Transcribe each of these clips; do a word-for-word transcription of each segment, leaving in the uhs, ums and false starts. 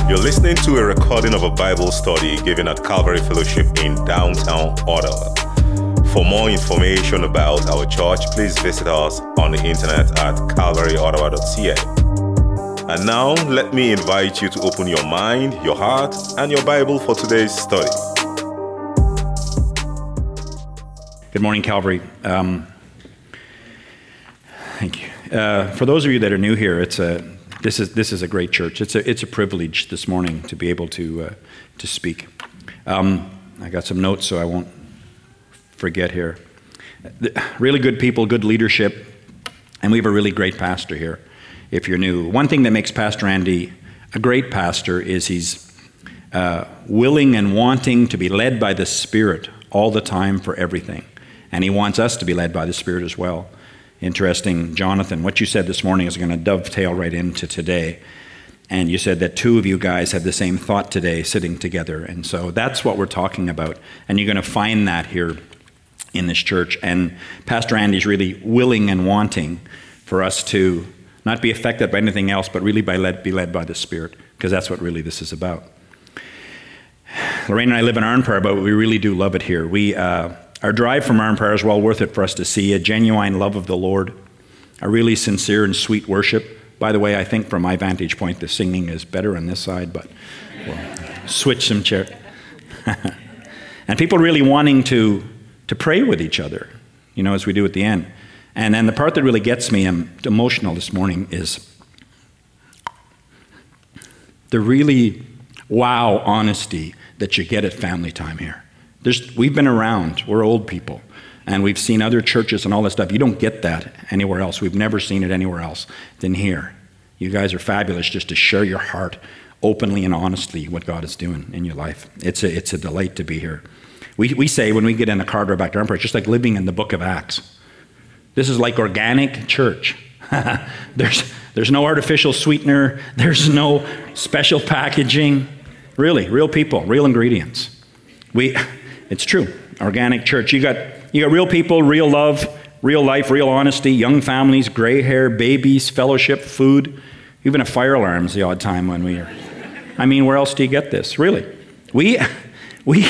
You're listening to a recording of a Bible study given at Calvary Fellowship in downtown Ottawa. For more information about our church, please visit us on the internet at calvary ottawa dot c a. And now, let me invite you to open your mind, your heart, and your Bible for today's study. Good morning, Calvary. Um, thank you. Uh, for those of you that are new here, it's a this is this is a great church. It's a it's a privilege this morning to be able to uh, to speak. Um, I got some notes, so I won't forget here. Really good people, good leadership, and we have a really great pastor here. If you're new, one thing that makes Pastor Andy a great pastor is he's uh, willing and wanting to be led by the Spirit all the time for everything. And he wants us to be led by the Spirit as well. Interesting, Jonathan, what you said this morning is going to dovetail right into today. And you said that two of you guys had the same thought today sitting together. And so that's what we're talking about. And you're going to find that here in this church. And Pastor Andy's really willing and wanting for us to not be affected by anything else, but really by led, be led by the Spirit, because that's what really this is about. Lorraine and I live in Arnprior, but we really do love it here. We, uh, our drive from Arnprior is well worth it for us to see a genuine love of the Lord, a really sincere and sweet worship. By the way, I think from my vantage point, the singing is better on this side, but we'll switch some chair. And people really wanting to, to pray with each other, you know, as we do at the end. And then the part that really gets me um, emotional this morning is the really wow honesty that you get at family time here. There's, we've been around, we're old people, and we've seen other churches and all that stuff. You don't get that anywhere else. We've never seen it anywhere else than here. You guys are fabulous just to share your heart openly and honestly what God is doing in your life. It's a, it's a delight to be here. We, we say when we get in the car drive back to Arnprior, it's just like living in the book of Acts. This is like organic church. there's, there's no artificial sweetener. There's no special packaging. Really, real people, real ingredients. We, it's true, organic church. You got you got real people, real love, real life, real honesty, young families, gray hair, babies, fellowship, food, even a fire alarms the odd time when we are. I mean, where else do you get this? Really, we we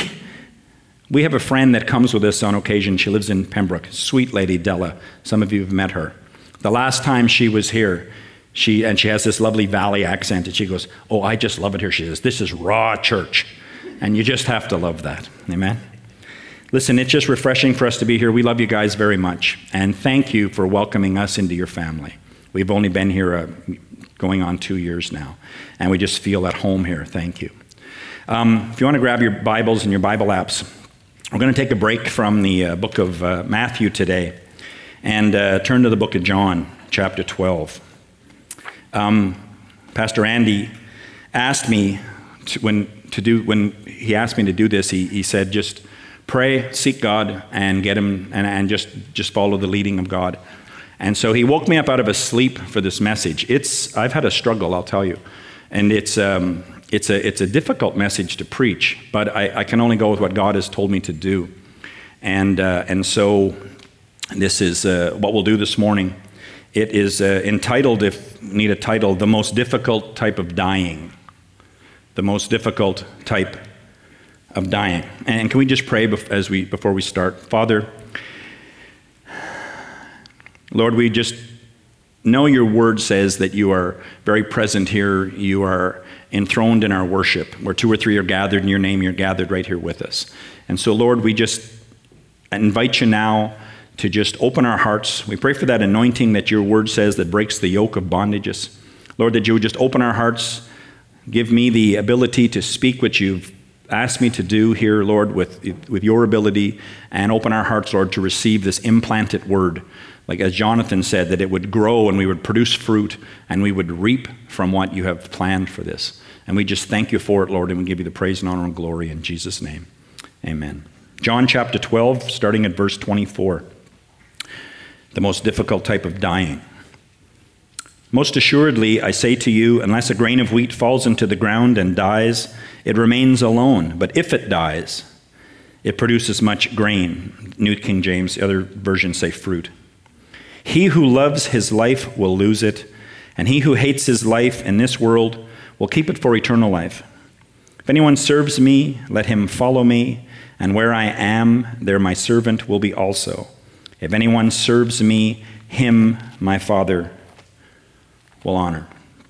we have a friend that comes with us on occasion. She lives in Pembroke, sweet lady Della. Some of you have met her. The last time she was here, She and she has this lovely valley accent, and she goes, "Oh, I just love it here." She says, "This is raw church," and you just have to love that. Amen. Listen, it's just refreshing for us to be here. We love you guys very much, and thank you for welcoming us into your family. We've only been here uh, going on two years now, and we just feel at home here. Thank you. Um, if you want to grab your Bibles and your Bible apps, we're going to take a break from the uh, book of uh, Matthew today, and uh, turn to the book of John, chapter twelve. Um, Pastor Andy asked me to, when to do when he asked me to do this. He, he said, just pray, seek God, and get him, and, and just just follow the leading of God. And so he woke me up out of a sleep for this message. It's I've had a struggle, I'll tell you, and it's um, it's a it's a difficult message to preach, but I, I can only go with what God has told me to do, and uh, and so this is uh, what we'll do this morning. It is uh, entitled, if you need a title, The Most Difficult Type of Dying. The Most Difficult Type of Dying. And can we just pray bef- as we before we start? Father, Lord, we just know your word says that you are very present here. You are enthroned in our worship. Where two or three are gathered in your name, you're gathered right here with us. And so, Lord, we just invite you now to just open our hearts. We pray for that anointing that your word says that breaks the yoke of bondages. Lord, that you would just open our hearts, give me the ability to speak what you've asked me to do here, Lord, with, with your ability, and open our hearts, Lord, to receive this implanted word. Like as Jonathan said, that it would grow and we would produce fruit and we would reap from what you have planned for this. And we just thank you for it, Lord, and we give you the praise and honor and glory in Jesus' name. Amen. John chapter twelve, starting at verse twenty-four. The most difficult type of dying. Most assuredly, I say to you, unless a grain of wheat falls into the ground and dies, it remains alone. But if it dies, it produces much grain. New King James, the other versions say fruit. He who loves his life will lose it, and he who hates his life in this world will keep it for eternal life. If anyone serves me, let him follow me, and where I am, there my servant will be also. If anyone serves me, him my Father will honor.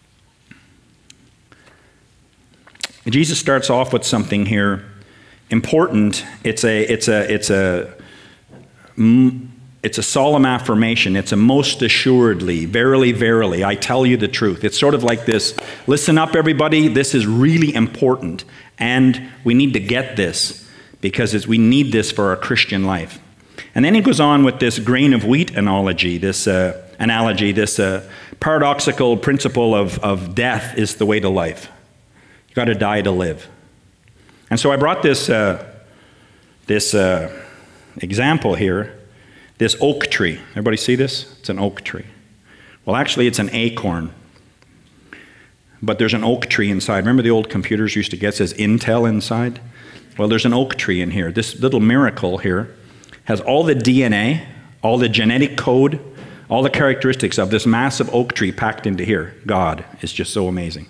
Jesus starts off with something here important. It's a it's a it's a it's a solemn affirmation. It's a most assuredly, verily, verily, I tell you the truth. It's sort of like this, listen up everybody, this is really important, and we need to get this because it's, we need this for our Christian life. And then he goes on with this grain of wheat analogy, this uh, analogy, this uh, paradoxical principle of, of death is the way to life. You got to die to live. And so I brought this uh, this uh, example here, this oak tree. Everybody see this? It's an oak tree. Well, actually, it's an acorn. But there's an oak tree inside. Remember the old computers used to get, it says Intel inside? Well, there's an oak tree in here. This little miracle here has all the D N A, all the genetic code, all the characteristics of this massive oak tree packed into here. God is just so amazing.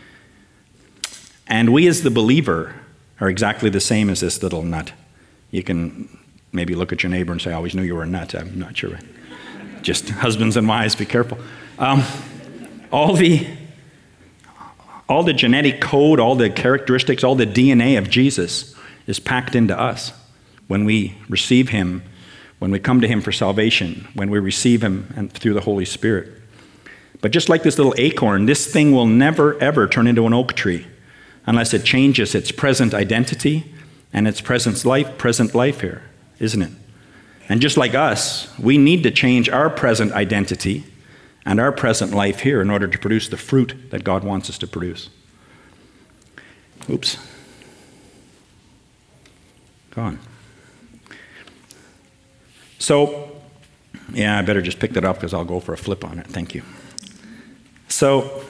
And we as the believer are exactly the same as this little nut. You can maybe look at your neighbor and say, I always knew you were a nut. I'm not sure. Just husbands and wives, be careful. Um, all the all the genetic code, all the characteristics, all the D N A of Jesus is packed into us when we receive him, when we come to him for salvation, when we receive him and through the Holy Spirit. But just like this little acorn, this thing will never, ever turn into an oak tree unless it changes its present identity and its present life, present life here, isn't it? And just like us, we need to change our present identity and our present life here in order to produce the fruit that God wants us to produce. Oops. Gone. So, yeah, I better just pick that up because I'll go for a flip on it. Thank you. So,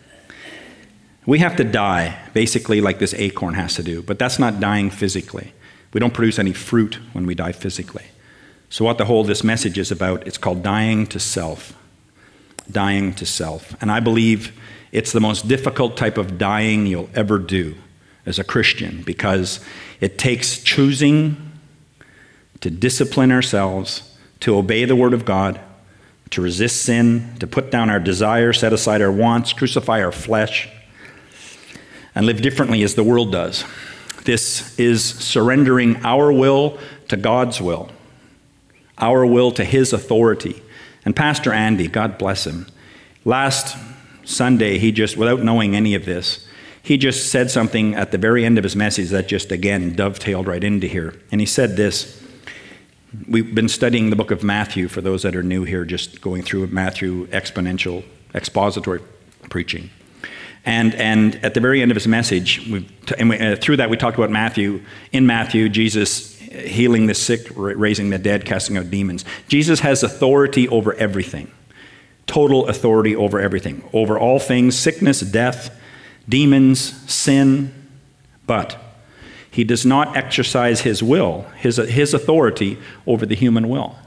we have to die, basically like this acorn has to do, but that's not dying physically. We don't produce any fruit when we die physically. So what the whole this message is about, it's called dying to self. Dying to self. And I believe it's the most difficult type of dying you'll ever do as a Christian because it takes choosing to discipline ourselves, to obey the Word of God, to resist sin, to put down our desires, set aside our wants, crucify our flesh, and live differently as the world does. This is surrendering our will to God's will, our will to his authority. And Pastor Andy, God bless him, last Sunday, he just, without knowing any of this, he just said something at the very end of his message that just, again, dovetailed right into here. And he said this. We've been studying the book of Matthew, for those that are new here, just going through Matthew exponential, expository preaching. And and at the very end of his message, we, and we, uh, through that we talked about Matthew. In Matthew, Jesus healing the sick, raising the dead, casting out demons. Jesus has authority over everything. Total authority over everything. Over all things, sickness, death, demons, sin. But he does not exercise his will, his, his authority over the human will.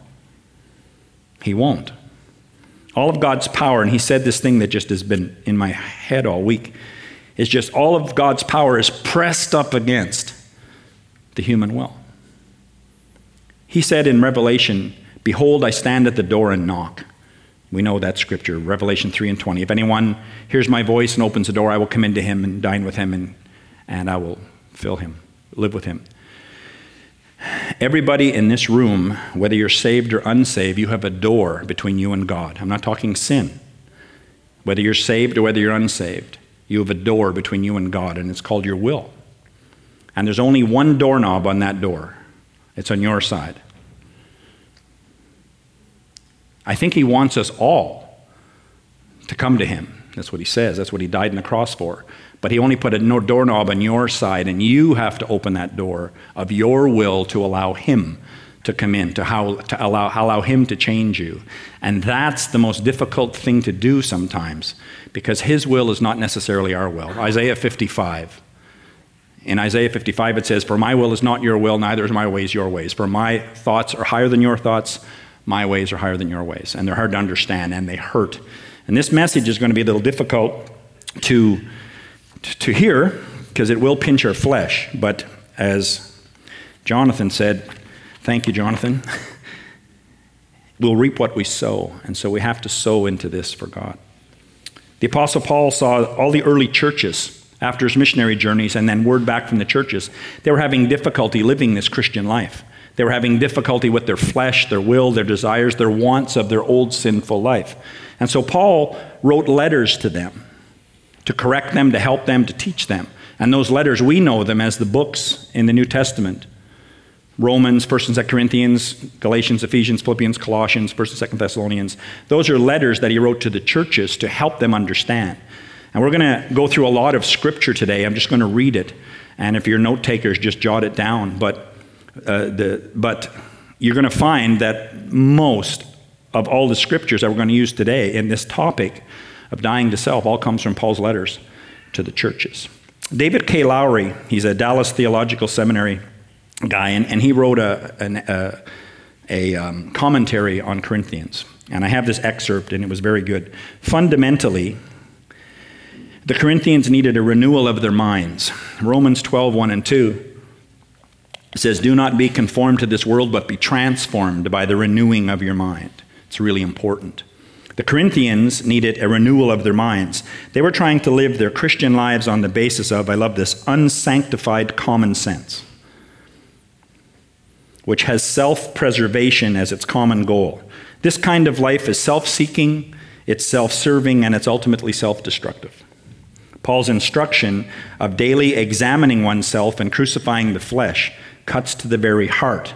He won't. All of God's power, and he said this thing that just has been in my head all week, is just all of God's power is pressed up against the human will. He said in Revelation, behold, I stand at the door and knock. We know that scripture, Revelation three and twenty. If anyone hears my voice and opens the door, I will come into him and dine with him, and, and I will fill him, live with him. Everybody in this room, whether you're saved or unsaved, you have a door between you and God. I'm not talking sin. Whether you're saved or whether you're unsaved, you have a door between you and God, and it's called your will. And there's only one doorknob on that door. It's on your side. I think he wants us all to come to him. That's what he says. That's what he died on the cross for. But he only put a doorknob on your side, and you have to open that door of your will to allow him to come in, to, how, to allow, allow him to change you. And that's the most difficult thing to do sometimes, because his will is not necessarily our will. Isaiah fifty-five. In Isaiah fifty-five it says, for my will is not your will, neither is my ways your ways. For my thoughts are higher than your thoughts, my ways are higher than your ways. And they're hard to understand, and they hurt. And this message is going to be a little difficult to to hear, because it will pinch our flesh. But as Jonathan said, thank you, Jonathan, we'll reap what we sow. And so we have to sow into this for God. The Apostle Paul saw all the early churches after his missionary journeys and then word back from the churches. They were having difficulty living this Christian life. They were having difficulty with their flesh, their will, their desires, their wants of their old sinful life. And so Paul wrote letters to them to correct them, to help them, to teach them. And those letters, we know them as the books in the New Testament. Romans, First and Second Corinthians, Galatians, Ephesians, Philippians, Colossians, First and Second Thessalonians. Those are letters that he wrote to the churches to help them understand. And we're going to go through a lot of scripture today. I'm just going to read it. And if you're note takers, just jot it down. But, uh, the, but you're going to find that most of all the scriptures that we're going to use today in this topic of dying to self all comes from Paul's letters to the churches. David K. Lowry, he's a Dallas Theological Seminary guy, and, and he wrote a, an, a, a um, commentary on Corinthians. And I have this excerpt, and it was very good. Fundamentally, the Corinthians needed a renewal of their minds. Romans twelve, one and two says, do not be conformed to this world, but be transformed by the renewing of your mind. It's really important. The Corinthians needed a renewal of their minds. They were trying to live their Christian lives on the basis of, I love this, unsanctified common sense, which has self-preservation as its common goal. This kind of life is self-seeking, it's self-serving, and it's ultimately self-destructive. Paul's instruction of daily examining oneself and crucifying the flesh cuts to the very heart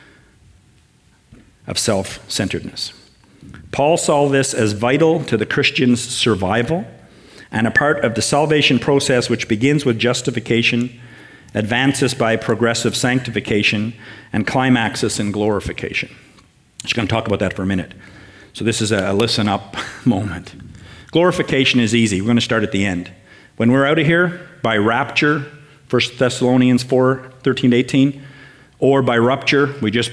of self-centeredness. Paul saw this as vital to the Christian's survival and a part of the salvation process, which begins with justification, advances by progressive sanctification, and climaxes in glorification. I'm just going to talk about that for a minute. So this is a listen up moment. Glorification is easy. We're going to start at the end. When we're out of here, by rapture, First Thessalonians four, thirteen to eighteen, or by rupture, we just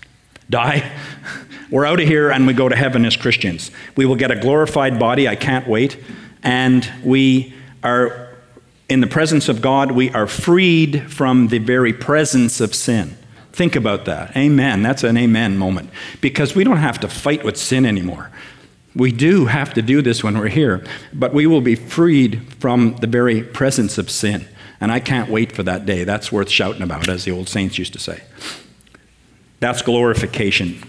die. We're out of here and we go to heaven as Christians. We will get a glorified body. I can't wait. And we are in the presence of God. We are freed from the very presence of sin. Think about that. Amen. That's an amen moment. Because we don't have to fight with sin anymore. We do have to do this when we're here. But we will be freed from the very presence of sin. And I can't wait for that day. That's worth shouting about, as the old saints used to say. That's glorification.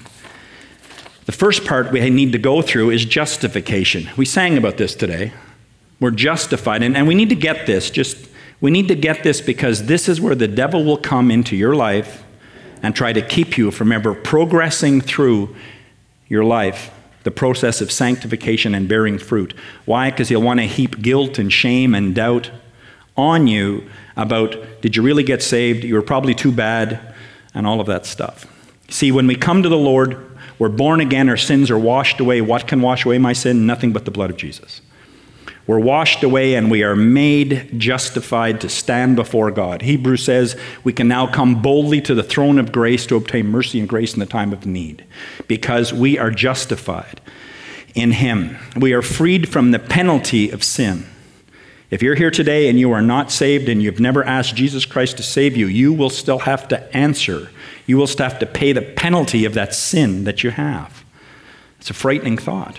The first part we need to go through is justification. We sang about this today. We're justified, and, and we need to get this. Just we need to get this because this is where the devil will come into your life and try to keep you from ever progressing through your life, the process of sanctification and bearing fruit. Why? Because he'll want to heap guilt and shame and doubt on you about, did you really get saved? You were probably too bad, and all of that stuff. See, when we come to the Lord, we're born again, our sins are washed away. What can wash away my sin? Nothing but the blood of Jesus. We're washed away and we are made justified to stand before God. Hebrews says we can now come boldly to the throne of grace to obtain mercy and grace in the time of need, because we are justified in Him. We are freed from the penalty of sin. If you're here today and you are not saved and you've never asked Jesus Christ to save you, you will still have to answer. You will still have to pay the penalty of that sin that you have. It's a frightening thought.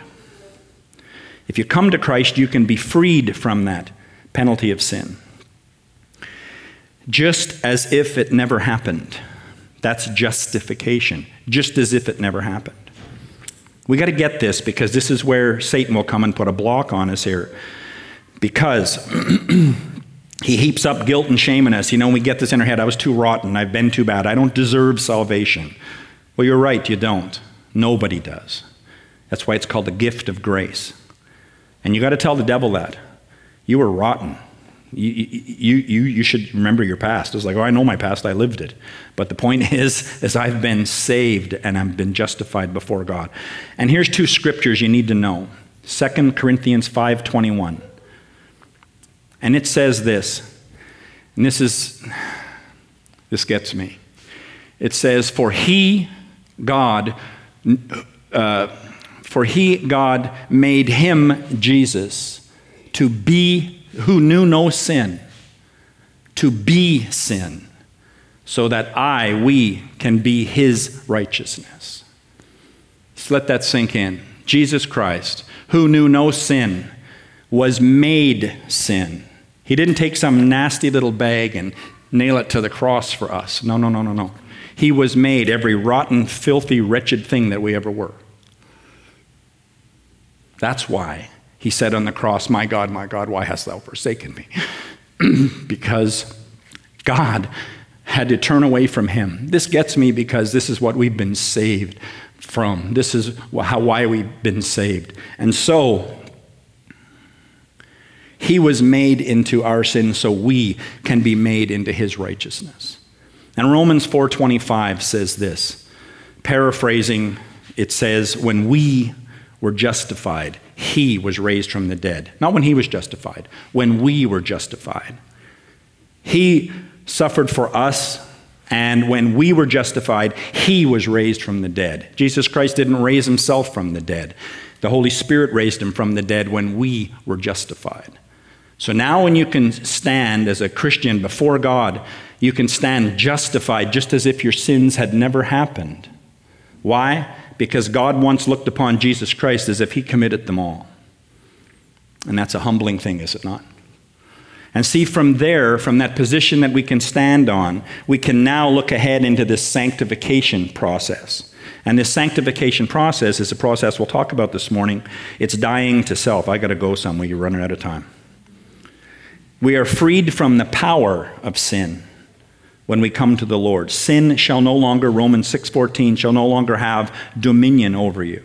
If you come to Christ, you can be freed from that penalty of sin. Just as if it never happened. That's justification. Just as if it never happened. We got to get this, because this is where Satan will come and put a block on us here. Because he heaps up guilt and shame in us. You know, we get this in our head, I was too rotten, I've been too bad, I don't deserve salvation. Well, you're right, you don't. Nobody does. That's why it's called the gift of grace. And you got to tell the devil that. You were rotten. You, you, you, you should remember your past. It's like, oh, I know my past, I lived it. But the point is, is I've been saved and I've been justified before God. And here's two scriptures you need to know. Second Corinthians five twenty-one. And it says this, and this is, this gets me. It says, for he, God, uh, for he, God, made him, Jesus, to be who knew no sin, to be sin, so that I, we, can be his righteousness. Just let that sink in. Jesus Christ, who knew no sin, was made sin. He didn't take some nasty little bag and nail it to the cross for us. No, no, no, no, no. He was made every rotten, filthy, wretched thing that we ever were. That's why he said on the cross, my God, my God, why hast thou forsaken me? Because God had to turn away from him. This gets me because this is what we've been saved from. This is how, why we've been saved. And so, he was made into our sin so we can be made into his righteousness. And Romans four twenty-five says this, paraphrasing, it says, when we were justified, he was raised from the dead. Not when he was justified, when we were justified. He suffered for us, and when we were justified, he was raised from the dead. Jesus Christ didn't raise himself from the dead. The Holy Spirit raised him from the dead when we were justified. So now when you can stand as a Christian before God, you can stand justified just as if your sins had never happened. Why? Because God once looked upon Jesus Christ as if he committed them all. And that's a humbling thing, is it not? And see, from there, from that position that we can stand on, we can now look ahead into this sanctification process. And this sanctification process is a process we'll talk about this morning. It's dying to self. I got to go somewhere. You're running out of time. We are freed from the power of sin when we come to the Lord. Sin shall no longer, Romans six fourteen, shall no longer have dominion over you.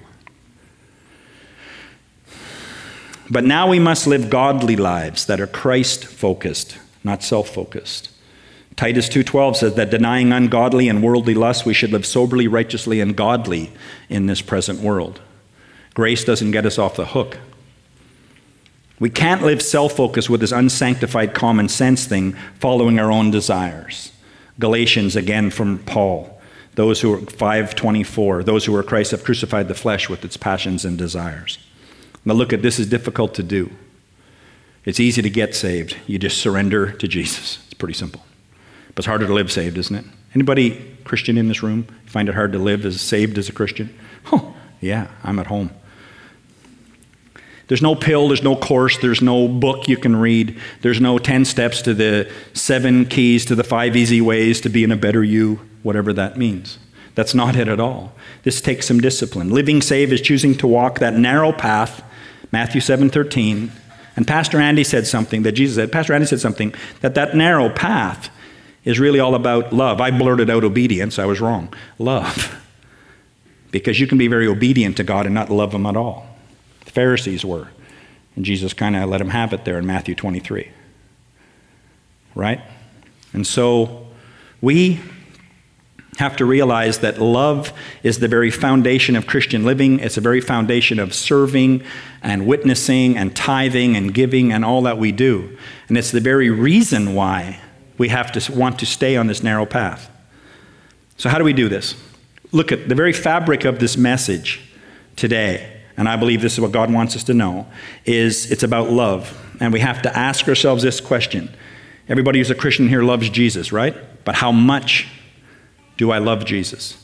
But now we must live godly lives that are Christ-focused, not self-focused. Titus two twelve says that denying ungodly and worldly lusts, we should live soberly, righteously, and godly in this present world. Grace doesn't get us off the hook. We can't live self-focused with this unsanctified common sense thing, following our own desires. Galatians, again from Paul, those who are five twenty-four, those who are Christ have crucified the flesh with its passions and desires. Now look at this, is difficult to do. It's easy to get saved. You just surrender to Jesus. It's pretty simple. But it's harder to live saved, isn't it? Anybody Christian in this room find it hard to live as saved as a Christian? Oh, yeah, I'm at home. There's no pill, there's no course, there's no book you can read. There's no ten steps to the seven keys to the five easy ways to being a better you, whatever that means. That's not it at all. This takes some discipline. Living saved is choosing to walk that narrow path, Matthew seven thirteen. And Pastor Andy said something that Jesus said, Pastor Andy said something, that that narrow path is really all about love. I blurted out obedience, I was wrong. Love. Because you can be very obedient to God and not love him at all. The Pharisees were. And Jesus kind of let them have it there in Matthew twenty-three. Right? And so we have to realize that love is the very foundation of Christian living. It's the very foundation of serving and witnessing and tithing and giving and all that we do. And it's the very reason why we have to want to stay on this narrow path. So how do we do this? Look at the very fabric of this message today. And I believe this is what God wants us to know, is it's about love. And we have to ask ourselves this question. Everybody who's a Christian here loves Jesus, right? But how much do I love Jesus?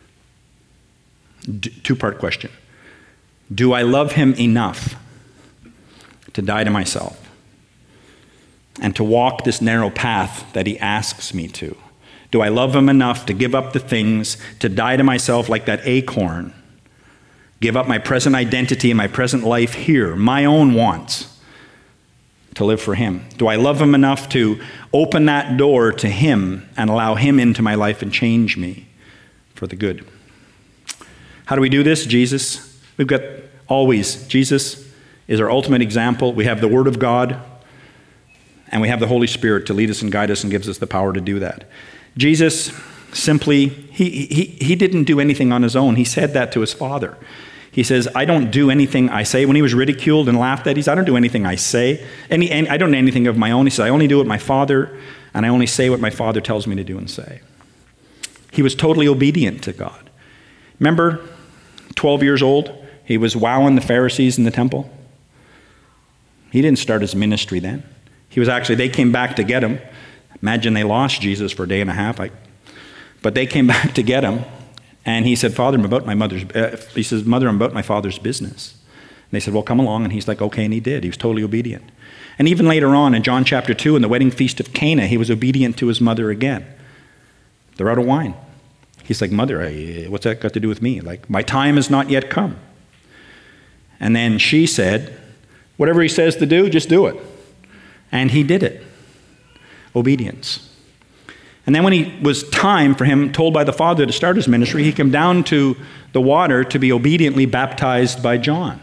D- two-part question. Do I love him enough to die to myself and to walk this narrow path that he asks me to? Do I love him enough to give up the things, to die to myself like that acorn? Give up my present identity and my present life here, my own wants, to live for him? Do I love him enough to open that door to him and allow him into my life and change me for the good? How do we do this? Jesus. We've got always, Jesus is our ultimate example. We have the Word of God, and we have the Holy Spirit to lead us and guide us and gives us the power to do that. Jesus simply, he, he, he didn't do anything on his own. He said that to his Father. He says, I don't do anything I say. When he was ridiculed and laughed at, he said, I don't do anything I say. Any, and I don't do anything of my own. He said, I only do what my Father, and I only say what my Father tells me to do and say. He was totally obedient to God. Remember, twelve years old, he was wowing the Pharisees in the temple. He didn't start his ministry then. He was actually, they came back to get him. Imagine they lost Jesus for a day and a half. I, but they came back to get him. And he said, Father, I'm about my mother's, uh, he says, Mother, I'm about my father's business. And they said, well, come along. And he's like, okay. And he did. He was totally obedient. And even later on in John chapter two, in the wedding feast of Cana, he was obedient to his mother again. They're out of wine. He's like, Mother, I, what's that got to do with me? Like, my time has not yet come. And then she said, whatever he says to do, just do it. And he did it. Obedience. And then when he was time for him, told by the Father to start his ministry, he came down to the water to be obediently baptized by John.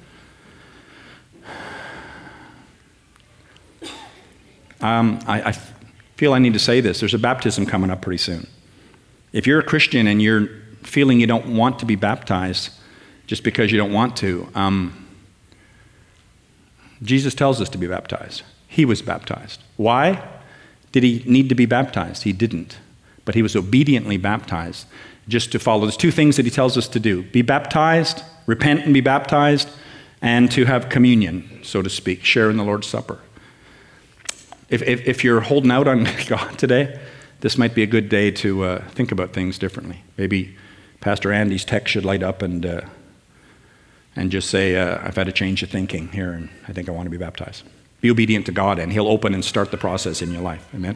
Um, I, I feel I need to say this. There's a baptism coming up pretty soon. If you're a Christian and you're feeling you don't want to be baptized just because you don't want to, um, Jesus tells us to be baptized. He was baptized. Why did he need to be baptized? He didn't. But he was obediently baptized just to follow. There's two things that he tells us to do. Be baptized, repent and be baptized, and to have communion, so to speak, share in the Lord's Supper. If, if, if you're holding out on God today, this might be a good day to uh, think about things differently. Maybe Pastor Andy's text should light up and uh, and just say, uh, I've had a change of thinking here, and I think I want to be baptized. Be obedient to God, and he'll open and start the process in your life. Amen?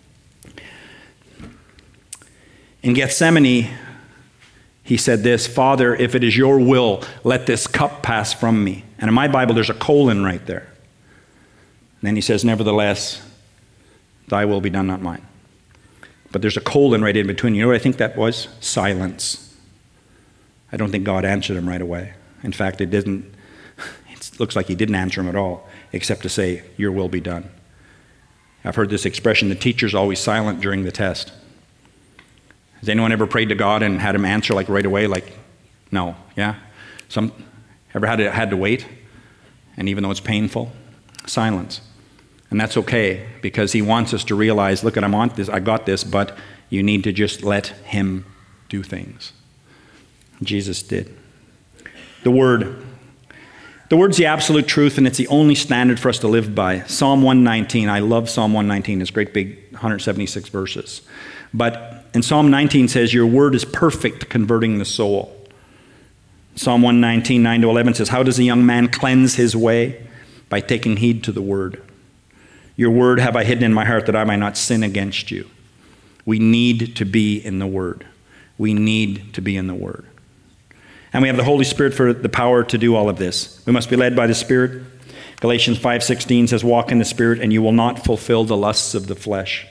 In Gethsemane, he said this, Father, if it is your will, let this cup pass from me. And in my Bible, there's a colon right there. And then he says, nevertheless, thy will be done, not mine. But there's a colon right in between. You know what I think that was? Silence. I don't think God answered him right away. In fact, it didn't. It looks like he didn't answer him at all, except to say, your will be done. I've heard this expression, the teacher's always silent during the test. Has anyone ever prayed to God and had him answer like right away? Like, no, yeah? Some ever had to, had to wait? And even though it's painful, silence. And that's okay, because he wants us to realize, look, I'm on this, I got this, but you need to just let him do things. Jesus did. The Word. The Word's the absolute truth, and it's the only standard for us to live by. Psalm one nineteen, I love Psalm one nineteen. It's great big one hundred seventy-six verses. But in Psalm nineteen says, your Word is perfect, converting the soul. Psalm one nineteen, nine to eleven says, how does a young man cleanse his way? By taking heed to the Word. Your Word have I hidden in my heart that I might not sin against you. We need to be in the Word. We need to be in the Word. And we have the Holy Spirit for the power to do all of this. We must be led by the Spirit. Galatians five sixteen says, walk in the Spirit and you will not fulfill the lusts of the flesh.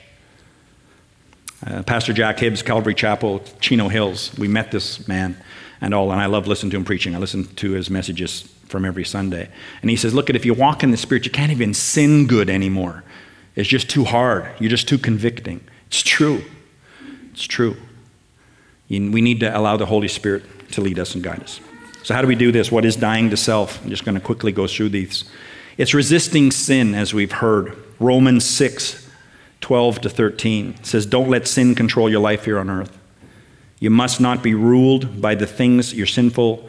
Uh, Pastor Jack Hibbs, Calvary Chapel, Chino Hills, we met this man and all, and I love listening to him preaching. I listen to his messages from every Sunday. And he says, look, if you walk in the Spirit, you can't even sin good anymore. It's just too hard. You're just too convicting. It's true. It's true. You, we need to allow the Holy Spirit to lead us and guide us. So how do we do this? What is dying to self? I'm just going to quickly go through these. It's resisting sin, as we've heard. Romans six, twelve to thirteen says, don't let sin control your life here on earth. You must not be ruled by the things your sinful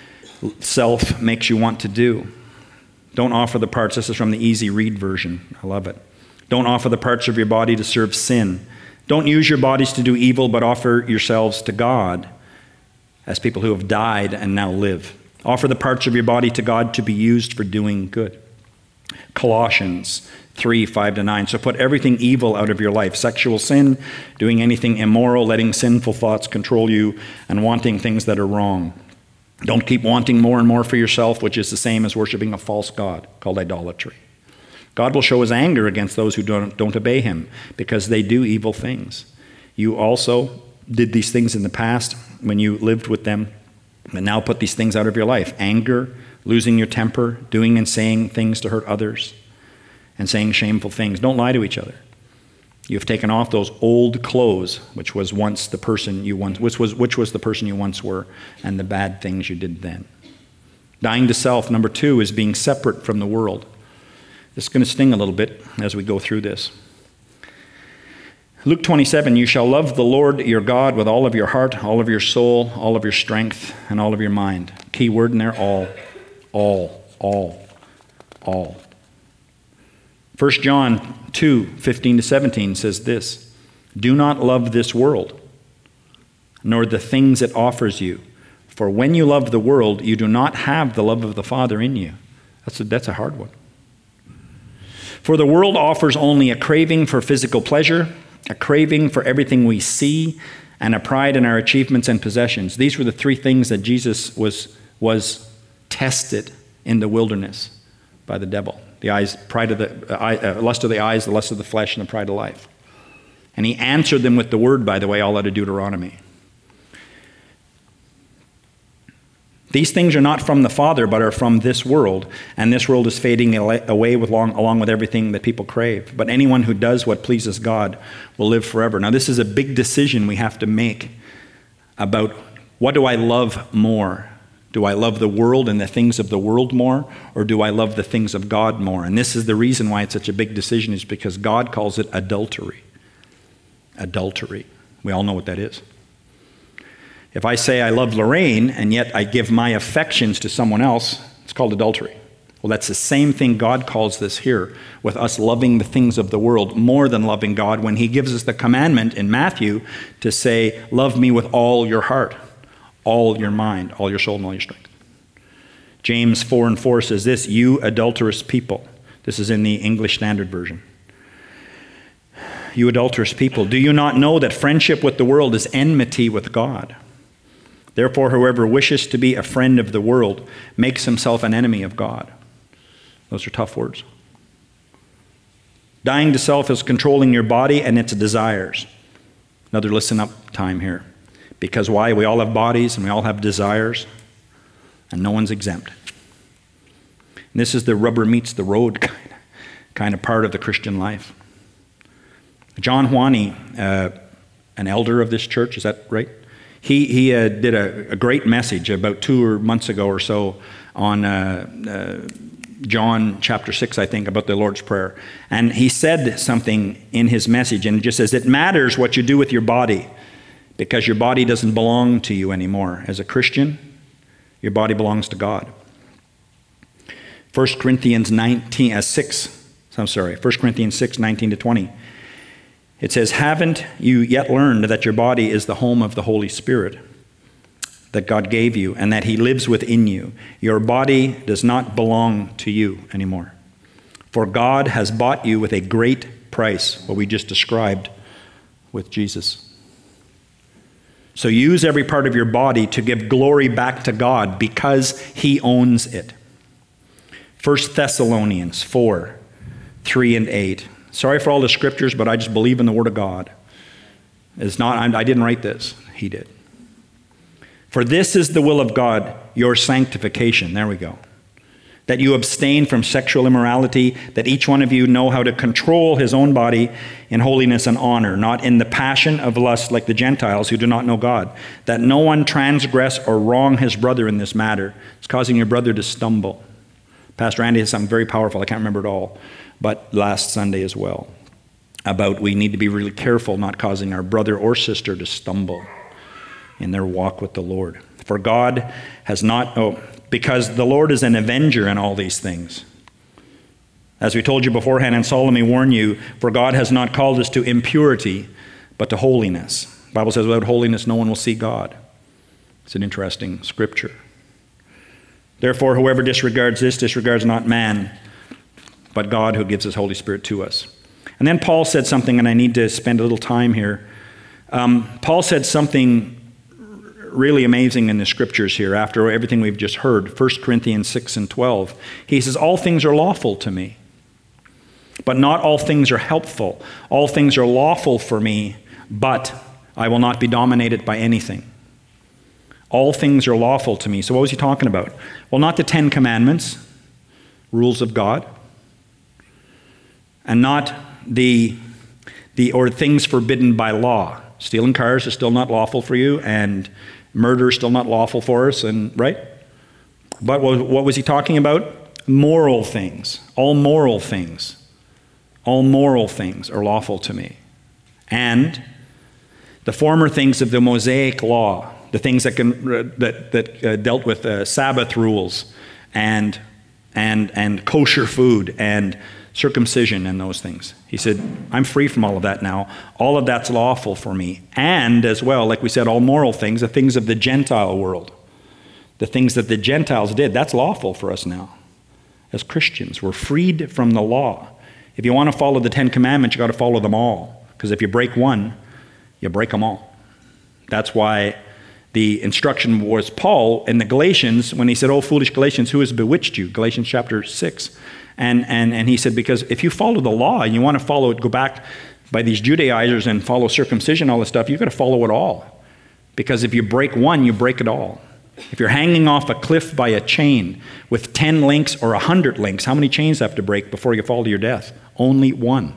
self makes you want to do. Don't offer the parts. This is from the Easy Read version. I love it. Don't offer the parts of your body to serve sin. Don't use your bodies to do evil, but offer yourselves to God as people who have died and now live. Offer the parts of your body to God to be used for doing good. Colossians three, five to nine. So put everything evil out of your life. Sexual sin, doing anything immoral, letting sinful thoughts control you, and wanting things that are wrong. Don't keep wanting more and more for yourself, which is the same as worshiping a false god called idolatry. God will show his anger against those who don't, don't obey him because they do evil things. You also did these things in the past when you lived with them, but now put these things out of your life. Anger, losing your temper, doing and saying things to hurt others, and saying shameful things. Don't lie to each other. You have taken off those old clothes, which was once the person you once, which was which was the person you once were, and the bad things you did then. Dying to self, number two, is being separate from the world. This is going to sting a little bit as we go through this. Luke twenty-seven, you shall love the Lord your God with all of your heart, all of your soul, all of your strength, and all of your mind. Key word in there, all, all, all, all. First John two, fifteen to seventeen says this, "Do not love this world, nor the things it offers you. For when you love the world, you do not have the love of the Father in you." That's a, that's a hard one. "For the world offers only a craving for physical pleasure, a craving for everything we see, and a pride in our achievements and possessions." These were the three things that Jesus was, was tested in the wilderness by the devil. The eyes, pride of the uh, uh, lust of the eyes, the lust of the flesh, and the pride of life. And he answered them with the word, by the way, all out of Deuteronomy. "These things are not from the Father, but are from this world, and this world is fading away with long, along with everything that people crave. But anyone who does what pleases God will live forever." Now, this is a big decision we have to make about what do I love more? Do I love the world and the things of the world more, or do I love the things of God more? And this is the reason why it's such a big decision, is because God calls it adultery. Adultery. We all know what that is. If I say I love Lorraine and yet I give my affections to someone else, it's called adultery. Well, that's the same thing God calls this here, with us loving the things of the world more than loving God, when he gives us the commandment in Matthew to say, love me with all your heart, all your mind, all your soul, and all your strength. James four and four says this, "You adulterous people." This is in the English Standard Version. "You adulterous people, do you not know that friendship with the world is enmity with God? Therefore, whoever wishes to be a friend of the world makes himself an enemy of God." Those are tough words. "Dying to self is controlling your body and its desires." Another listen up time here. Because why? We all have bodies and we all have desires, and no one's exempt. And this is the rubber meets the road kind of, kind of part of the Christian life. John Huani, uh, an elder of this church, is that right? He he uh, did a, a great message about two or months ago or so on uh, uh, John chapter six, I think, about the Lord's Prayer. And he said something in his message, and it just says, it matters what you do with your body, because your body doesn't belong to you anymore. As a Christian, your body belongs to God. First Corinthians nineteen, uh, six, I'm sorry, First Corinthians six, nineteen to twenty. It says, "Haven't you yet learned that your body is the home of the Holy Spirit that God gave you, and that he lives within you? Your body does not belong to you anymore. For God has bought you with a great price," what we just described with Jesus. "So use every part of your body to give glory back to God, because he owns it." First Thessalonians four, three and eight. Sorry for all the scriptures, but I just believe in the Word of God. It's not, I didn't write this. He did. "For this is the will of God, your sanctification." There we go. "That you abstain from sexual immorality, that each one of you know how to control his own body in holiness and honor, not in the passion of lust like the Gentiles who do not know God. That no one transgress or wrong his brother in this matter." It's causing your brother to stumble. Pastor Andy has something very powerful. I can't remember it all, but last Sunday as well, about we need to be really careful not causing our brother or sister to stumble in their walk with the Lord. "For God has not, oh, because the Lord is an avenger in all these things. As we told you beforehand and solemnly warn you, for God has not called us to impurity, but to holiness." The Bible says without holiness no one will see God. It's an interesting scripture. "Therefore, whoever disregards this disregards not man, but God who gives his Holy Spirit to us." And then Paul said something, and I need to spend a little time here. Um, Paul said something really amazing in the scriptures here after everything we've just heard. First Corinthians six and twelve. He says, "All things are lawful to me, but not all things are helpful. All things are lawful for me, but I will not be dominated by anything." All things are lawful to me. So what was he talking about? Well, not the Ten Commandments, rules of God, and not the the or things forbidden by law. Stealing cars is still not lawful for you, and murder is still not lawful for us, and right? But what was he talking about? Moral things. All moral things. All moral things are lawful to me. And the former things of the Mosaic law, the things that can that that uh, dealt with uh, Sabbath rules and and and kosher food and circumcision and those things. He said, I'm free from all of that now. All of that's lawful for me. And as well, like we said, all moral things, the things of the Gentile world, the things that the Gentiles did, that's lawful for us now. As Christians, we're freed from the law. If you want to follow the Ten Commandments, you got to follow them all. Because if you break one, you break them all. That's why the instruction was Paul in the Galatians when he said, oh, foolish Galatians, who has bewitched you? Galatians chapter six. And, and, and he said, because if you follow the law and you want to follow it, go back by these Judaizers and follow circumcision, all this stuff, you've got to follow it all. Because if you break one, you break it all. If you're hanging off a cliff by a chain with ten links or a hundred links, how many chains have to break before you fall to your death? Only one.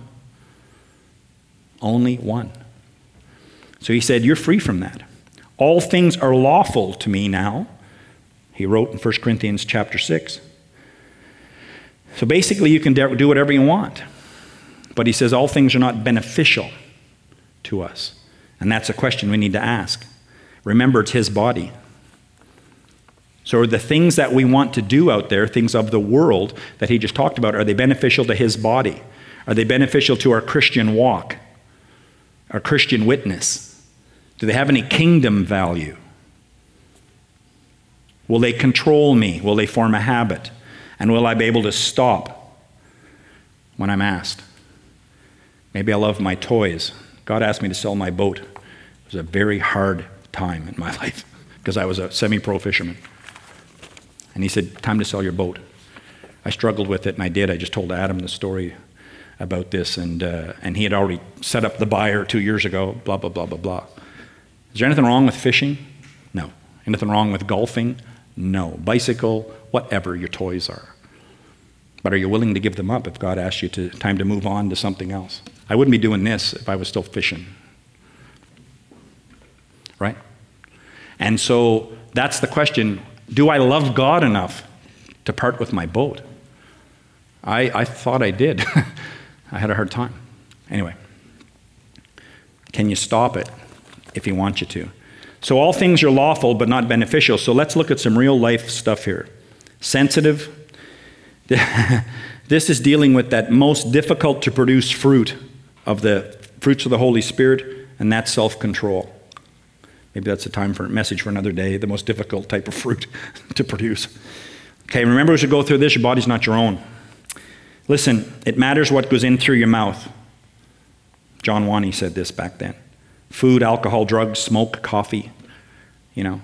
Only one. So he said, you're free from that. All things are lawful to me now. He wrote in First Corinthians chapter six. So basically you can do whatever you want. But he says all things are not beneficial to us. And that's a question we need to ask. Remember, it's his body. So are the things that we want to do out there, things of the world that he just talked about, are they beneficial to his body? Are they beneficial to our Christian walk, our Christian witness? Do they have any kingdom value? Will they control me? Will they form a habit? And will I be able to stop when I'm asked? Maybe I love my toys. God asked me to sell my boat. It was a very hard time in my life because I was a semi-pro fisherman. And he said, time to sell your boat. I struggled with it, and I did. I just told Adam the story about this, and uh, and he had already set up the buyer two years ago, blah, blah, blah, blah, blah. Is there anything wrong with fishing? No. Anything wrong with golfing? No. Bicycle, whatever your toys are. But are you willing to give them up if God asks you to time to move on to something else? I wouldn't be doing this if I was still fishing. Right? And so that's the question. Do I love God enough to part with my boat? I, I thought I did. I had a hard time. Anyway, can you stop it if he wants you to? So all things are lawful but not beneficial. So let's look at some real life stuff here. Sensitive. This is dealing with that most difficult to produce fruit of the fruits of the Holy Spirit, and that's self-control. Maybe that's a time for a message for another day, the most difficult type of fruit to produce. Okay, remember as you go through this, your body's not your own. Listen, it matters what goes in through your mouth. John Wani said this back then. Food, alcohol, drugs, smoke, coffee, you know.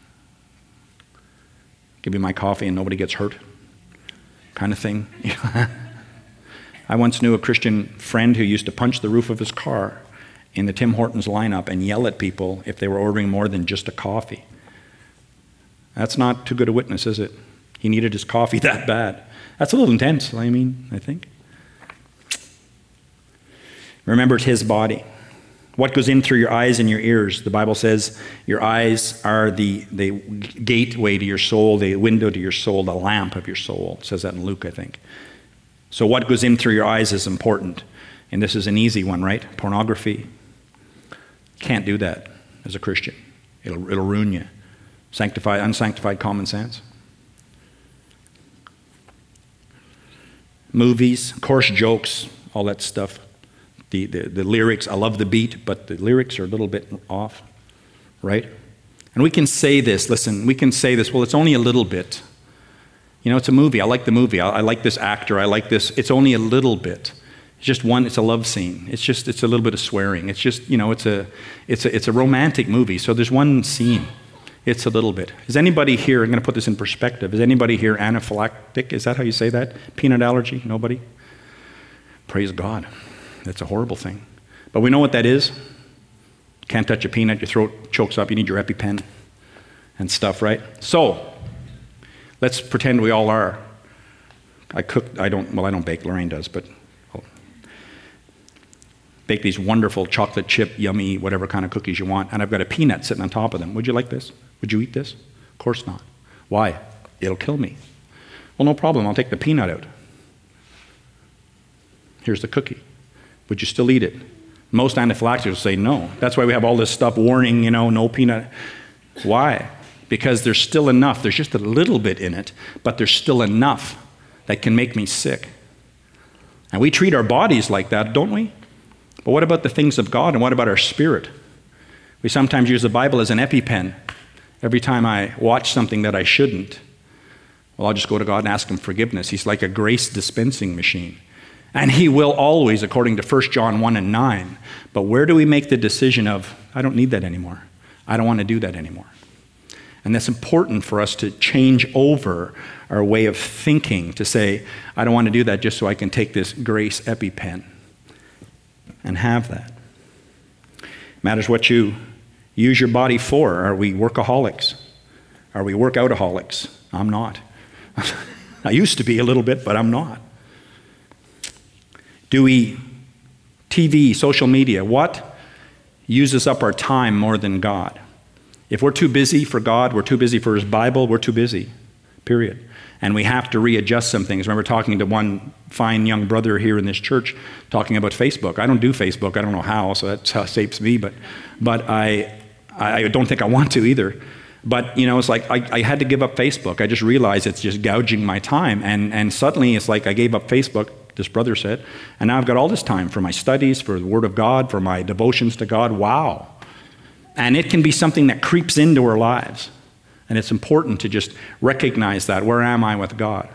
Give me my coffee and nobody gets hurt kind of thing. I once knew a Christian friend who used to punch the roof of his car in the Tim Hortons lineup and yell at people if they were ordering more than just a coffee. That's not too good a witness, is it? He needed his coffee that bad. That's a little intense, I mean, I think. Remember, it's his body. What goes in through your eyes and your ears? The Bible says your eyes are the, the gateway to your soul, the window to your soul, the lamp of your soul. It says that in Luke, I think. So what goes in through your eyes is important. And this is an easy one, right? Pornography. Can't do that as a Christian. It'll, it'll ruin you. Sanctified, unsanctified common sense. Movies, coarse jokes, all that stuff. The, the, the lyrics, I love the beat, but the lyrics are a little bit off, right? And we can say this, listen, we can say this, well, it's only a little bit. You know, it's a movie. I like the movie. I, I like this actor. I like this. It's only a little bit. It's just one, it's a love scene. It's just, it's a little bit of swearing. It's just, you know, it's a, it's a, it's a romantic movie. So there's one scene. It's a little bit. Is anybody here, I'm going to put this in perspective, is anybody here anaphylactic? Is that how you say that? Peanut allergy? Nobody? Praise God. That's a horrible thing. But we know what that is. Can't touch a peanut, your throat chokes up, you need your EpiPen and stuff, right? So, let's pretend we all are. I cook, I don't, well, I don't bake, Lorraine does, but I'll bake these wonderful chocolate chip, yummy, whatever kind of cookies you want, and I've got a peanut sitting on top of them. Would you like this? Would you eat this? Of course not. Why? It'll kill me. Well, no problem, I'll take the peanut out. Here's the cookie. Would you still eat it? Most anaphylactics will say no. That's why we have all this stuff warning, you know, no peanut. Why? Because there's still enough. There's just a little bit in it, but there's still enough that can make me sick. And we treat our bodies like that, don't we? But what about the things of God, and what about our spirit? We sometimes use the Bible as an EpiPen. Every time I watch something that I shouldn't, well, I'll just go to God and ask him forgiveness. He's like a grace dispensing machine. And he will always, according to First John one and nine. But where do we make the decision of, I don't need that anymore. I don't want to do that anymore. And that's important for us to change over our way of thinking, to say, I don't want to do that just so I can take this grace EpiPen and have that. Matters what you use your body for. Are we workaholics? Are we workoutaholics? I'm not. I used to be a little bit, but I'm not. Do we, T V, social media, what uses up our time more than God? If we're too busy for God, we're too busy for his Bible, we're too busy, period. And we have to readjust some things. I remember talking to one fine young brother here in this church talking about Facebook. I don't do Facebook. I don't know how, so that escapes me. But but I I don't think I want to either. But, you know, it's like I, I had to give up Facebook. I just realized it's just gouging my time. And, and suddenly it's like I gave up Facebook, this brother said, and now I've got all this time for my studies, for the Word of God, for my devotions to God. Wow. And it can be something that creeps into our lives. And it's important to just recognize that. Where am I with God?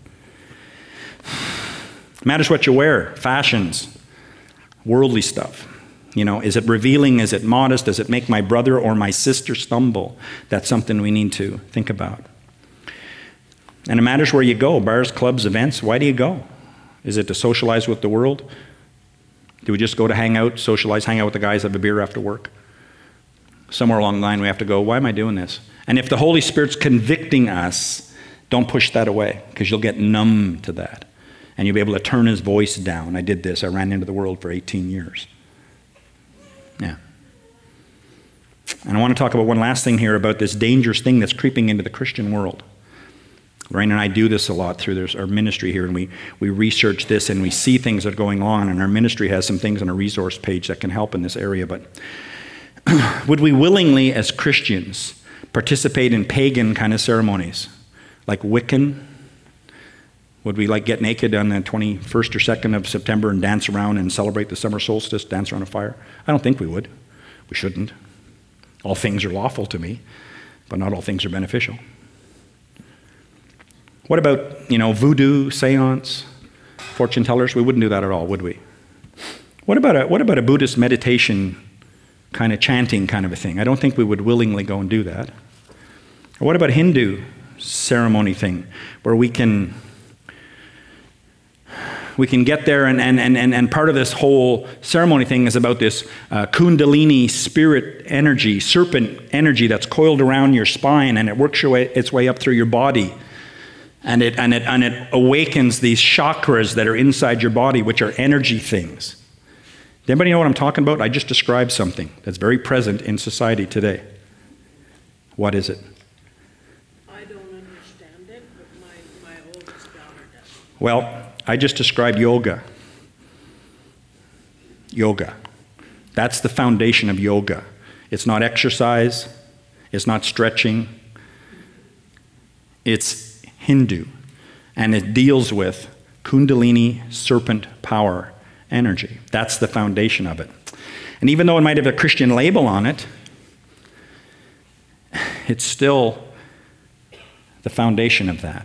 It matters what you wear, fashions, worldly stuff. You know, is it revealing? Is it modest? Does it make my brother or my sister stumble? That's something we need to think about. And it matters where you go, bars, clubs, events. Why do you go? Is it to socialize with the world? Do we just go to hang out, socialize, hang out with the guys, have a beer after work? Somewhere along the line we have to go, why am I doing this? And if the Holy Spirit's convicting us, don't push that away, because you'll get numb to that. And you'll be able to turn his voice down. I did this. I ran into the world for eighteen years. Yeah. And I want to talk about one last thing here about this dangerous thing that's creeping into the Christian world. Lorraine and I do this a lot through this, our ministry here, and we, we research this and we see things that are going on, and our ministry has some things on a resource page that can help in this area. But would we willingly, as Christians, participate in pagan kind of ceremonies, like Wiccan? Would we like get naked on the twenty-first or second of September and dance around and celebrate the summer solstice, dance around a fire? I don't think we would. We shouldn't. All things are lawful to me, but not all things are beneficial. What about, you know, voodoo, seance, fortune tellers? We wouldn't do that at all, would we? What about a, what about a Buddhist meditation kind of chanting kind of a thing? I don't think we would willingly go and do that. Or what about a Hindu ceremony thing where we can we can get there and and and and part of this whole ceremony thing is about this uh, kundalini spirit energy, serpent energy that's coiled around your spine, and it works your way, its way up through your body. And it and it and it awakens these chakras that are inside your body, which are energy things. Does anybody know what I'm talking about? I just described something that's very present in society today. What is it? I don't understand it, but my, my oldest daughter does. Well, I just described yoga. Yoga. That's the foundation of yoga. It's not exercise. It's not stretching. It's Hindu, and it deals with kundalini, serpent power, energy. That's the foundation of it. And even though it might have a Christian label on it, it's still the foundation of that.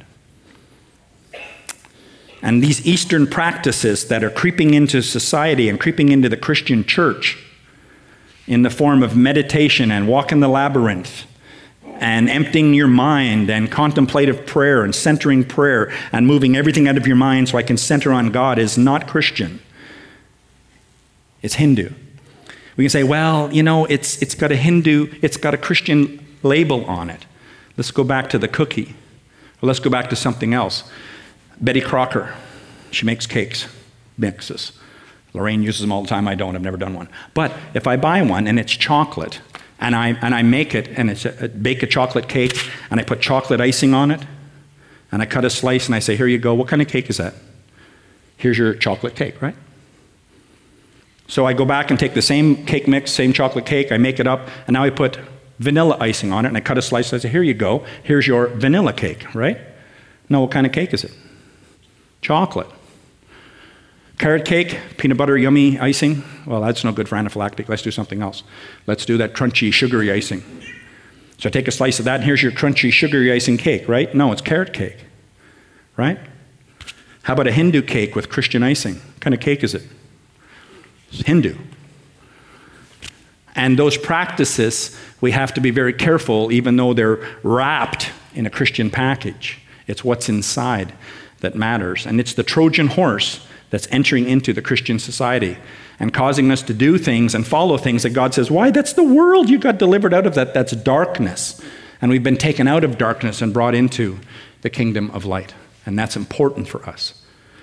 And these Eastern practices that are creeping into society and creeping into the Christian church in the form of meditation and walk in the labyrinth, and emptying your mind and contemplative prayer and centering prayer and moving everything out of your mind so I can center on God is not Christian. It's Hindu. We can say, well, you know, it's it's got a Hindu, it's got a Christian label on it. Let's go back to the cookie. Or let's go back to something else. Betty Crocker, she makes cakes, mixes. Lorraine uses them all the time. I don't. I've never done one. But if I buy one and it's chocolate, and I and I make it, and it's a, bake a chocolate cake, and I put chocolate icing on it, and I cut a slice, and I say, here you go. What kind of cake is that? Here's your chocolate cake, right? So I go back and take the same cake mix, same chocolate cake, I make it up, and now I put vanilla icing on it, and I cut a slice, and I say, here you go. Here's your vanilla cake, right? No, what kind of cake is it? Chocolate. Carrot cake, peanut butter, yummy icing. Well, that's no good for anaphylactic. Let's do something else. Let's do that crunchy, sugary icing. So take a slice of that, and here's your crunchy, sugary icing cake, right? No, it's carrot cake, right? How about a Hindu cake with Christian icing? What kind of cake is it? It's Hindu. And those practices, we have to be very careful, even though they're wrapped in a Christian package. It's what's inside that matters. And it's the Trojan horse that's entering into the Christian society and causing us to do things and follow things that God says, why? That's the world. You got delivered out of that. That's darkness. And we've been taken out of darkness and brought into the kingdom of light. And that's important for us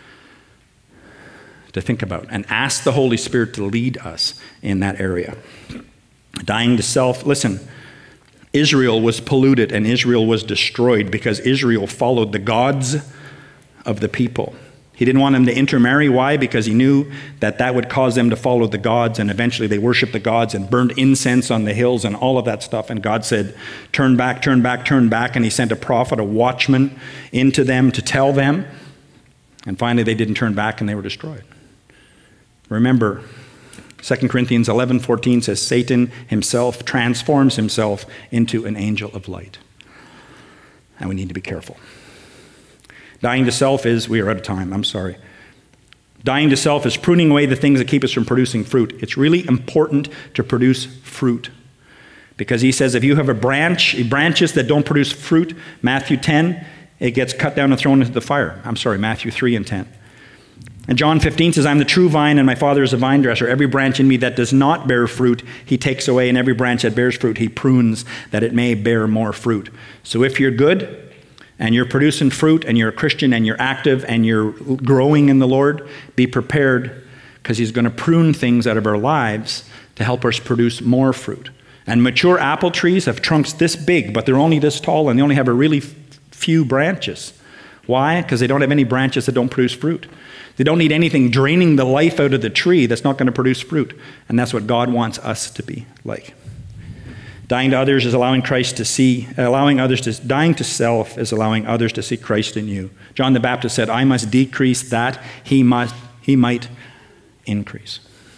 to think about and ask the Holy Spirit to lead us in that area. Dying to self. Listen, Israel was polluted and Israel was destroyed because Israel followed the gods of the people. He didn't want them to intermarry. Why? Because he knew that that would cause them to follow the gods, and eventually they worshiped the gods and burned incense on the hills and all of that stuff. And God said, turn back, turn back, turn back. And he sent a prophet, a watchman, into them to tell them. And finally they didn't turn back and they were destroyed. Remember, Second Corinthians eleven fourteen says, Satan himself transforms himself into an angel of light. And we need to be careful. Dying to self is, we are out of time, I'm sorry. Dying to self is pruning away the things that keep us from producing fruit. It's really important to produce fruit. Because he says if you have a branch, branches that don't produce fruit, Matthew ten, it gets cut down and thrown into the fire. I'm sorry, Matthew three and ten. And John fifteen says, I'm the true vine and my Father is a vine dresser. Every branch in me that does not bear fruit, he takes away, and every branch that bears fruit, he prunes that it may bear more fruit. So if you're good, and you're producing fruit, and you're a Christian, and you're active, and you're growing in the Lord, be prepared, because he's going to prune things out of our lives to help us produce more fruit. And mature apple trees have trunks this big, but they're only this tall, and they only have a really f- few branches. Why? Because they don't have any branches that don't produce fruit. They don't need anything draining the life out of the tree that's not going to produce fruit. And that's what God wants us to be like. Dying to others is allowing Christ to see, allowing others to, dying to self is allowing others to see Christ in you. John the Baptist said, I must decrease that he must, he might increase.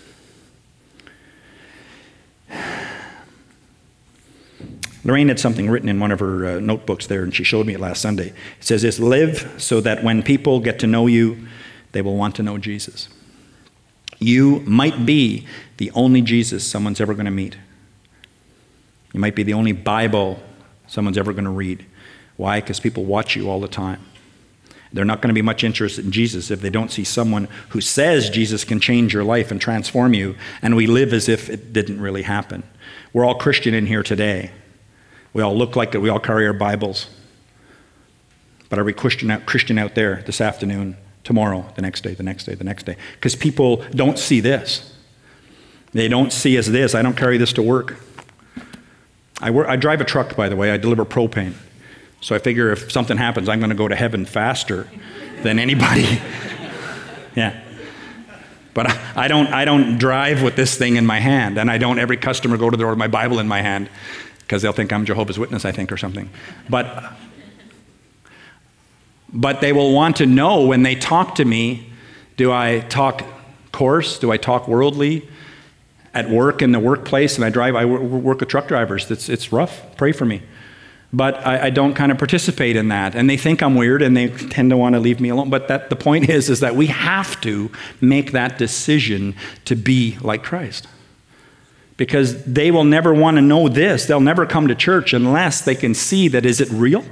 Lorraine had something written in one of her uh, notebooks there, and she showed me it last Sunday. It says this, live so that when people get to know you, they will want to know Jesus. You might be the only Jesus someone's ever going to meet. You might be the only Bible someone's ever going to read. Why? Because people watch you all the time. They're not going to be much interested in Jesus if they don't see someone who says Jesus can change your life and transform you, and we live as if it didn't really happen. We're all Christian in here today. We all look like it. We all carry our Bibles. But are we Christian out, Christian out there this afternoon, tomorrow, the next day, the next day, the next day? Because people don't see this. They don't see us this. I don't carry this to work. I, work, I drive a truck, by the way. I deliver propane. So I figure if something happens, I'm going to go to heaven faster than anybody. Yeah. But I, I don't I don't drive with this thing in my hand, and I don't every customer go to the door with my Bible in my hand, because they'll think I'm Jehovah's Witness, I think, or something. But, but they will want to know when they talk to me, do I talk coarse? Do I talk worldly? At work, in the workplace, and I drive, I work with truck drivers. It's it's rough. Pray for me. But I, I don't kind of participate in that. And they think I'm weird, and they tend to want to leave me alone. But that the point is, is that we have to make that decision to be like Christ. Because they will never want to know this. They'll never come to church unless they can see that, is it real?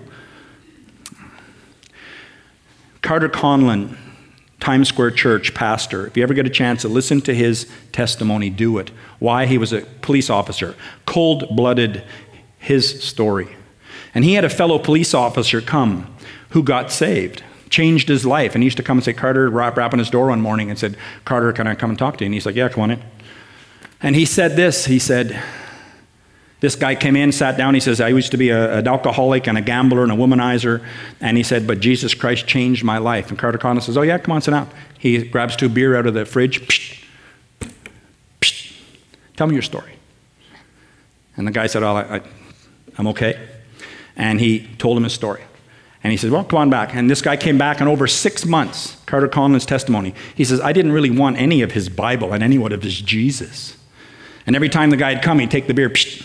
Carter Conlon, Times Square Church pastor. If you ever get a chance to listen to his testimony, do it. Why? He was a police officer. Cold-blooded, his story. And he had a fellow police officer come who got saved, changed his life. And he used to come and say, Carter, rap, rap on his door one morning and said, Carter, can I come and talk to you? And he's like, yeah, come on in. And he said this, he said, this guy came in, sat down, he says, I used to be a, an alcoholic and a gambler and a womanizer. And he said, but Jesus Christ changed my life. And Carter Conlon says, oh yeah, come on, sit down. He grabs two beer out of the fridge. Psh, psh, tell me your story. And the guy said, oh, I, I, I'm okay. And he told him his story. And he says, well, come on back. And this guy came back, and over six months, Carter Conlon's testimony, he says, I didn't really want any of his Bible and any of his Jesus. And every time the guy had come, he'd take the beer. Psh.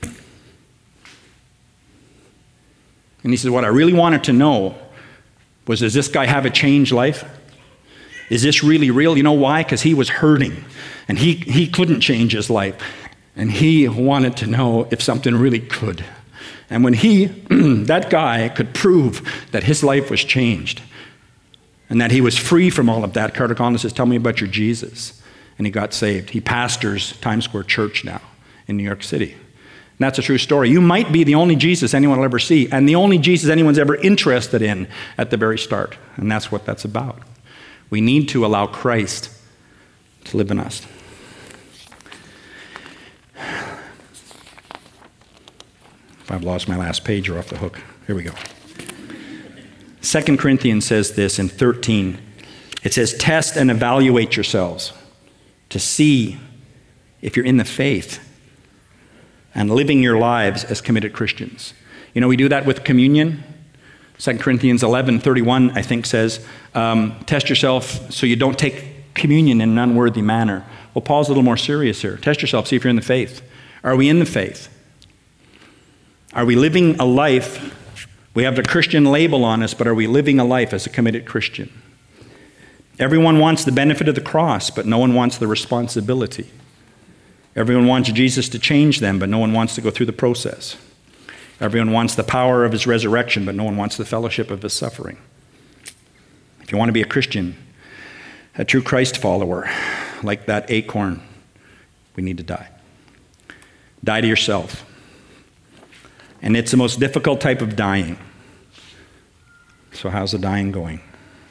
And he said, what I really wanted to know was, does this guy have a changed life? Is this really real? You know why? Because he was hurting, and he, he couldn't change his life. And he wanted to know if something really could. And when he, that guy, could prove that his life was changed and that he was free from all of that, Carter Conlon says, tell me about your Jesus. And he got saved. He pastors Times Square Church now in New York City. And that's a true story. You might be the only Jesus anyone will ever see, and the only Jesus anyone's ever interested in at the very start. And that's what that's about. We need to allow Christ to live in us. If I've lost my last page, you're off the hook. Here we go. Second Corinthians says this in thirteen. It says, test and evaluate yourselves to see if you're in the faith and living your lives as committed Christians. You know, we do that with communion. Second Corinthians eleven thirty-one, I think, says, um, test yourself so you don't take communion in an unworthy manner. Well, Paul's a little more serious here. Test yourself, see if you're in the faith. Are we in the faith? Are we living a life? We have the Christian label on us, but are we living a life as a committed Christian? Everyone wants the benefit of the cross, but no one wants the responsibility. Everyone wants Jesus to change them, but no one wants to go through the process. Everyone wants the power of his resurrection, but no one wants the fellowship of his suffering. If you want to be a Christian, a true Christ follower, like that acorn, we need to die. Die to yourself. And it's the most difficult type of dying. So how's the dying going?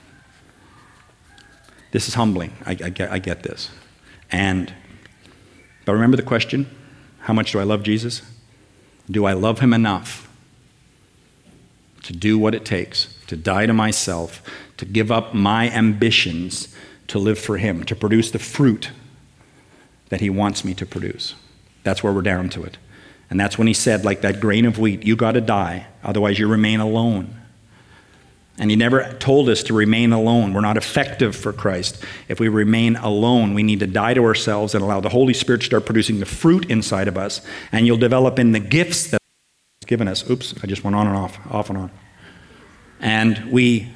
This is humbling. I, I, get, I get this. And, but remember the question, how much do I love Jesus? Do I love him enough to do what it takes, to die to myself, to give up my ambitions, to live for him, to produce the fruit that he wants me to produce? That's where we're down to it. And that's when he said, like that grain of wheat, you got to die, otherwise you remain alone. And he never told us to remain alone. We're not effective for Christ. If we remain alone, we need to die to ourselves and allow the Holy Spirit to start producing the fruit inside of us. And you'll develop in the gifts that he's given us. Oops, I just went on and off, off and on. And we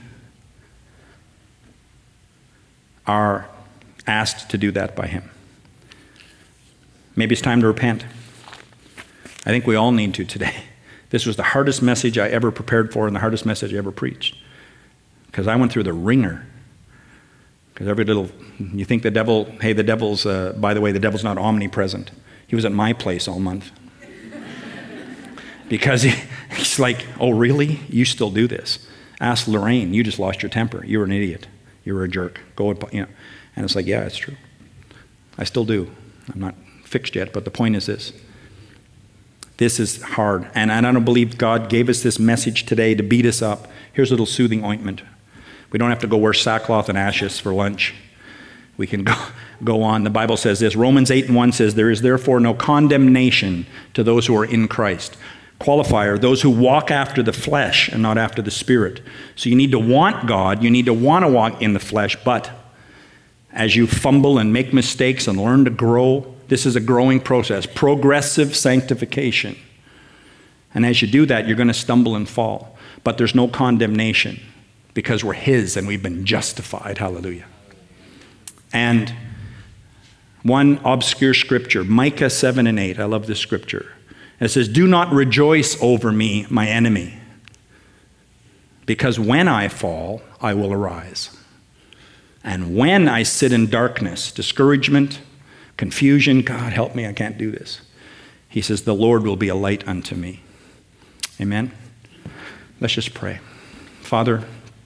are asked to do that by him. Maybe it's time to repent. I think we all need to today. This was the hardest message I ever prepared for and the hardest message I ever preached. Because I went through the ringer. Because every little, you think the devil, hey, the devil's, uh, by the way, the devil's not omnipresent. He was at my place all month. Because he, he's like, oh, really? You still do this? Ask Lorraine, you just lost your temper. You were an idiot. You were a jerk. Go, you know. And it's like, yeah, it's true. I still do. I'm not fixed yet, but the point is this. This is hard, and I don't believe God gave us this message today to beat us up. Here's a little soothing ointment. We don't have to go wear sackcloth and ashes for lunch. We can go, go on. The Bible says this. Romans eight and one says, there is therefore no condemnation to those who are in Christ. Qualifier, those who walk after the flesh and not after the Spirit. So you need to want God. You need to want to walk in the flesh, but as you fumble and make mistakes and learn to grow, this is a growing process, progressive sanctification. And as you do that, you're going to stumble and fall. But there's no condemnation because we're his and we've been justified. Hallelujah. And one obscure scripture, Micah seven and eight. I love this scripture. It says, do not rejoice over me, my enemy, because when I fall, I will arise. And when I sit in darkness, discouragement, confusion, God help me, I can't do this. He says, the Lord will be a light unto me. Amen. Let's just pray. Father,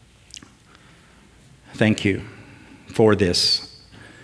thank you for this.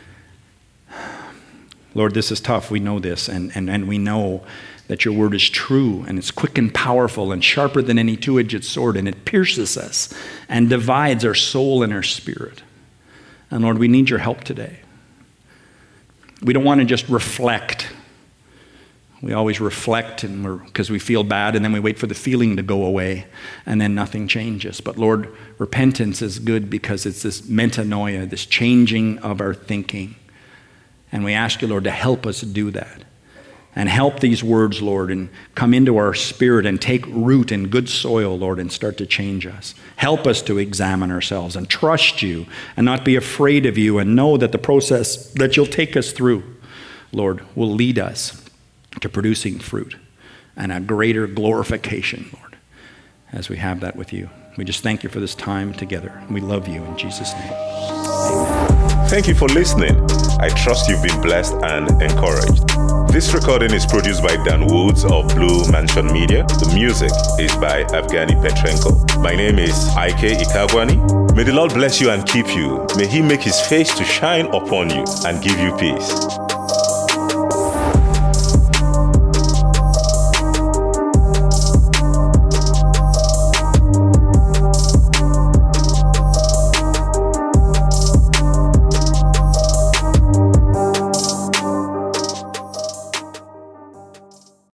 Lord, this is tough. We know this, and, and, and we know that your word is true, and it's quick and powerful and sharper than any two-edged sword, and it pierces us and divides our soul and our spirit. And Lord, we need your help today. We don't want to just reflect. We always reflect and we're because we feel bad, and then we wait for the feeling to go away, and then nothing changes. But Lord, repentance is good because it's this metanoia, this changing of our thinking. And we ask you, Lord, to help us do that. And help these words, Lord, and come into our spirit and take root in good soil, Lord, and start to change us. Help us to examine ourselves and trust you and not be afraid of you, and know that the process that you'll take us through, Lord, will lead us to producing fruit and a greater glorification, Lord, as we have that with you. We just thank you for this time together. We love you in Jesus' name. Amen. Thank you for listening. I trust you've been blessed and encouraged. This recording is produced by Dan Woods of Blue Mansion Media. The music is by Evgeny Petrenko. My name is Ike Ikagwani. May the Lord bless you and keep you. May he make his face to shine upon you and give you peace.